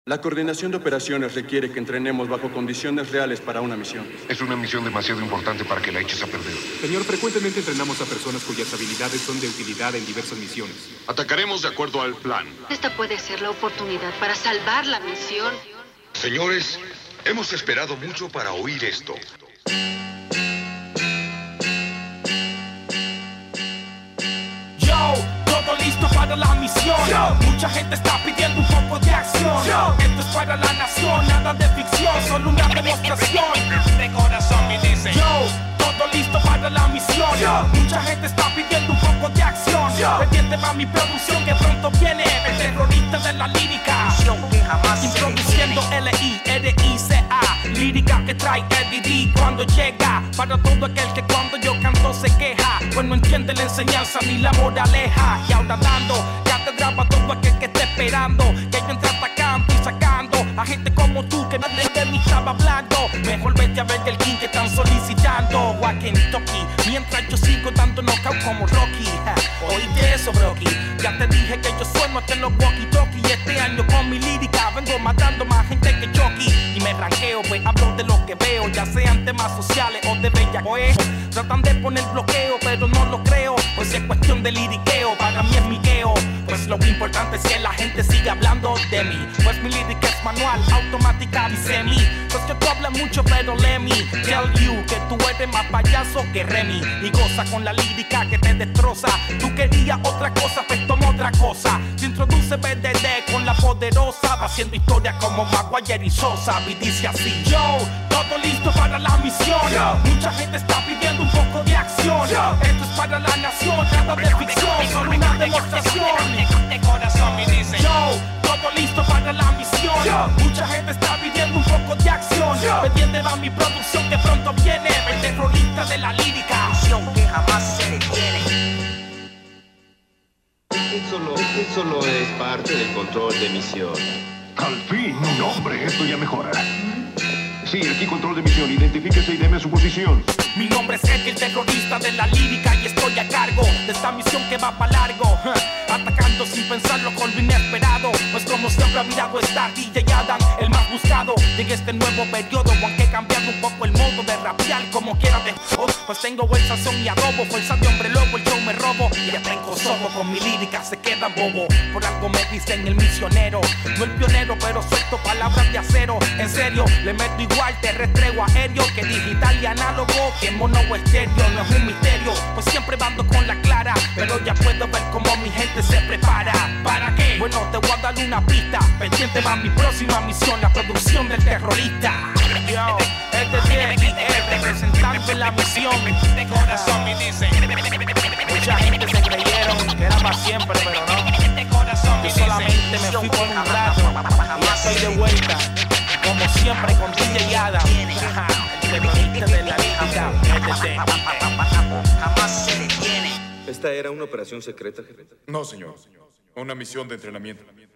La coordinación de operaciones requiere que entrenemos bajo condiciones reales para una misión. Es una misión demasiado importante para que la eches a perder. Señor, frecuentemente entrenamos a personas cuyas habilidades son de utilidad en diversas misiones. Atacaremos de acuerdo al plan. Esta puede ser la oportunidad para salvar la misión. Señores, hemos esperado mucho para oír esto. Todo listo para la misión. Mucha gente está pidiendo un poco de acción. Esto es para la nación, nada de ficción, solo una demostración. De corazón me dicen todo listo para la misión. Mucha gente está pidiendo un poco de acción. Pendiente va mi producción que pronto viene. El terrorista de la lírica, introduciendo L-I-R-I-C-A. Lírica que trae Eddie D cuando llega. Para todo aquel que cuando yo canto se queja, pues no entiende la enseñanza ni la moraleja. Y ahora dando cátedra para todo aquel que esté esperando que yo entre atacando y sacando a gente como tú que nadie de mí estaba hablando. Mejor vete a ver el king que están solicitando a Kentucky, mientras yo sigo dando knockout como Rocky. Oíste eso, Brocky, ya te dije que yo sueno hasta en los walkie-talkie. Y este año con mi lírica vengo matando más gente que Chucky. Y me ranqueo, pues hablo de lo que veo, ya sean temas sociales o de bellaqueo. Tratan de poner bloqueo, pero no lo creo, pues si es cuestión de liriqueo, para mí es miqueo. Pues lo importante es que la gente siga hablando de mí, pues mi lírica es manual, automática y semi. Pues que tú hablas mucho, pero let me tell you que tú eres más payaso que Remy. Y goza con la lírica que te destroza. Tú querías otra cosa, pues toma otra cosa. Se introduce BDD con la poderosa, va haciendo historia como Maguire y Sosa. Y dice así: todo listo para la misión. Mucha gente está pidiendo un poco de acción. Esto es para la nación, nada de ficción, solo una demostración. De corazón me dicen todo listo para la misión. Mucha gente está pidiendo un poco de acción. Pendiente va mi producción que pronto viene. El terrorista de la lírica, misión que jamás se detiene. Solo es parte del control de misión. Al fin, un hombre, esto ya mejora. Sí, aquí control de misión, identifíquese y deme su posición. Mi nombre es Eddie, el terrorista de la lírica, y estoy a cargo de esta misión que va para largo. Atacando sin pensarlo con lo inesperado, pues como siempre ha mirado está DJ Adam, el más buscado en este nuevo periodo. Aunque he cambiado un poco el modo de rapear como quiera de pues tengo el sazón y adobo, fuerza de hombre lobo, el show me robo. Y ya tengo sobo, con mi lírica se quedan bobo. Por algo me dicen el misionero, no el pionero, pero suelto palabras de acero. En serio, le meto igual terrestre o aéreo que digital y análogo, que mono o estéreo. No es un misterio, pues siempre bando con la clara, pero ya puedo ver cómo mi gente se prepara. ¿Para qué? Bueno, te voy a dar una pista. Pendiente va mi próxima misión, la producción del terrorista. Yo, el representante en la misión. De corazón me dicen. Mucha gente se creyeron que era para siempre, pero no. Yo solamente me fui por un rato y ya estoy de vuelta, como siempre con DJ Adam, el terrorista de la lírica. Jamás se detiene. ¿Esta era una operación secreta, jefe? No, señor. Una misión de entrenamiento.